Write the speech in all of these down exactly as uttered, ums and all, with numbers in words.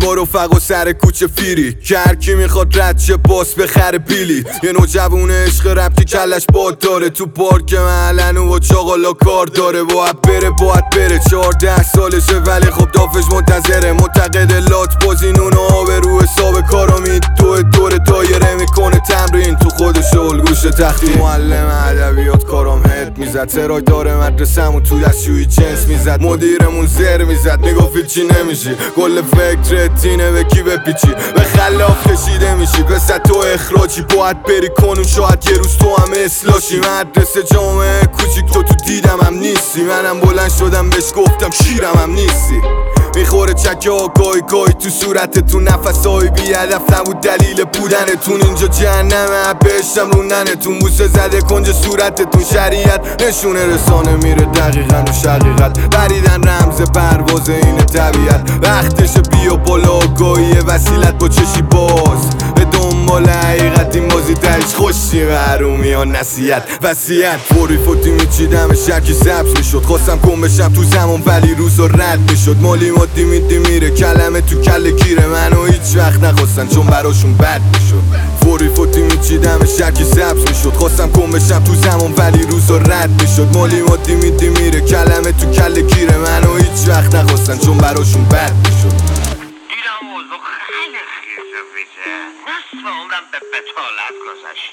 با رفقا سر کوچه فیری که هر کی میخواد رد شه باس بخره بیلی. یه نوجوون عشق رپ که کلش باد داره، تو پارک محلن و چاقالا کار داره. باید بره باید بره چهارده سالشه ولی خب دافش منتظره. معتقد لات بازی نون و آب رو حساب کارو میدوه دور دایره میکنه تمرین تو خودش الگوش تختی. معلم ادبیات کارام هد میزد، سرای داره مدرسمون تو دستشویی جنس میزد. مدیرمون زر میزد میگفت چی نمیشی، کل فکرت اینه به کی بپیچی، به خلاف کشیده میشی، به تو اخراجی. باید بری کنون شاید یه روز تو هم اصلاشی. مدرسه جامعه کوچیک تو تو دیدم هم نیستی، منم بلند شدم بهش گفتم شیرم هم نیستی. میخوره چکه ها گای گای تو صورتتون، نفسهای بی هدف نبود دلیل بودنتون. اینجا جهنمه بهشتم رو ننتون، بوسه زده کنج صورتتون. شریعت نشونه رسانه میره دقیقا و شقیقت، بریدن رمز پرواز این طبیعت. وقتش بیا بالا آگاهی وسیلت با چشی باز به دنبال حقیقت. این بازی تهش خوشی محرومی ها نصیحت وصیت. فوری فوتی میچیدم شکی سبز میشد، خواستم کن بشم تو زمان ولی روزا رد میشد. مالی مادی میدی میره کلمه تو کل گیره، منو هیچ وقت نخواستن چون براشون بد میشد. فوری فوتی میچیدم شکی سبز میشد، خواستم کن بشم تو زمان ولی روزا رد میشد. مالی مادی میدی میره کلمه تو کل گیره، منو هیچ وقت نخواستن چون براشون بد میشد. دیدم اوضاع خیلی خیزه ویزه، نصف عمرم به بطالت گذشت.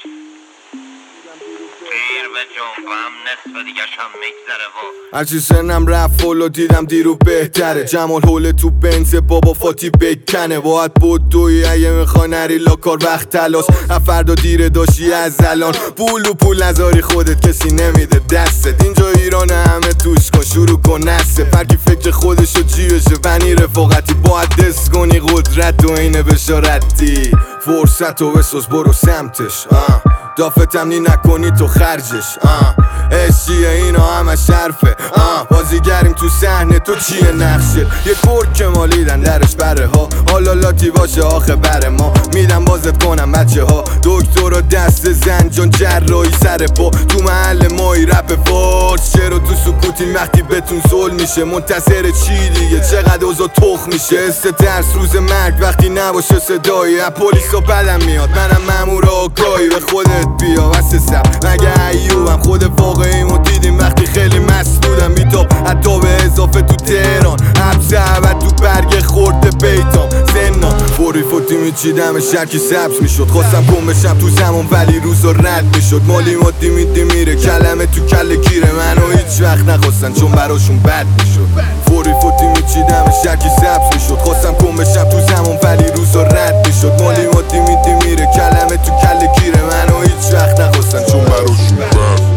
دیر به جنبم نصف دیگه شم میگذره و هرچی سنم رفت فولو دیدم دیرو بهتره. جمال حول تو بنز بابا فاتی بکنه. باید بود دوی اگه میخوای نری لاکار وقت تلاس. فردا دیره داشتی از الان پول و پول نذاری خودت کسی نمیده دستت. اینجا ایران همه توش کن شروع کن نسه. فرکی فکر خودشو جیبشه فنی رفاقتی. باید دست کنی قدرت و اینه بشارتی. فرصت و بساز برو سمتش، آه دافه تمنی نکنی تو خرجش. آه عشقیه اینا همه شرفه، آه بازیگریم تو صحنه تو چیه نقشه. یه کرک که مالیدن درش بره ها، حالا لاتی باشه آخه بره ما. میدم بازت کنم بچه ها، دکتر و دست زنجان جراحی سر پا. تو محل مایی رپ فارس چرا تو سکوتین وقتی بهتون ظلم میشه. منتظر چی دیگه چقدر اوضاع تخ میشه. است ترس روز مرگ وقتی نباشه صدایی. پلیسا بدم میاد منم مامور آگاهی. به خودت بیا واسه سب مگه ایوبم، خود واقعیمو دیدیم وقتی خیلی مسئولم. میتاب حتی به اضافه تو تهران، حبس عبد تو برگ خورده بیتام زنان. فوری فوتی میچیدم شکی سبز میشد، خواستم کن بشم تو زمان ولی روزا رد میشد. مالی مادی میدی میره کلمه تو کل گیره، منو هیچ وقت نخواستن چون براشون بد میشد. فوری فوتی میچیدم شکی سبز میشد، خواستم کن بشم تو زمان ولی روزا رد میشد. مالی مادی میدی میره کلمه تو کل گیره، منو هیچ وقت نخواستن چون براشون بد.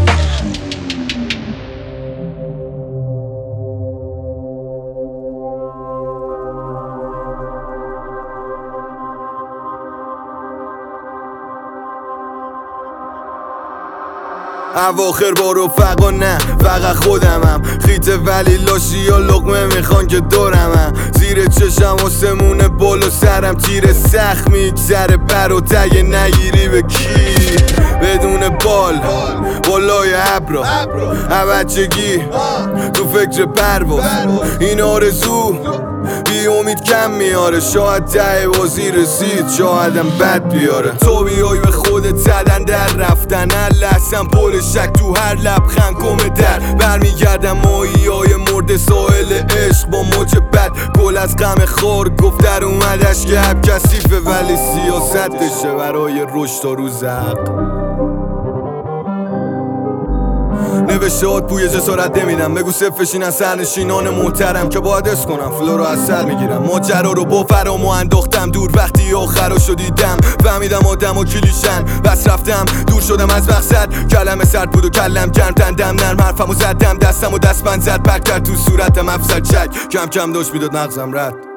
اواخر با رفقا نه فقط خودمم، خیته ولی لاشی یا لقمه میخوان که دورمم. زیر چشم آسمون بالا سرم تیر سخت میگذره بر و تگه نگیری به کی. بدون بال بالای ابرا بچگی تو فکر پرواز. این آرزو بی امید کم میاره، شاید ته بازی رسید شایدم بد بیاره. تو بیای به خودت زدن در رفتن، هر لحظم پر شک تو هر لبخند کمه در. برمیگردم ماهی های مرد ساحل عشق با موج بد. گل از غم خار گفت در اومدش که هب کثیفه ولی سیاستشه برای رشد تا روز حق. نوشتهات بوی جسارت نمیدم، بگو صفشین از سرنشینان محترم که باید اس کنم فلو رو از سر میگیرم. ماجرا رو با فرامو انداختم دور وقتی آخرا شدیدم. فهمیدم آدم و کلیشن بس رفتم دور شدم از مقصد. کلمه سرد بود و کلم گرم تندم نرم، حرفمو زدم دستم و دست بند زد پر کرد تو صورتم افسر چک. کم کم داشت میداد مغزم رد.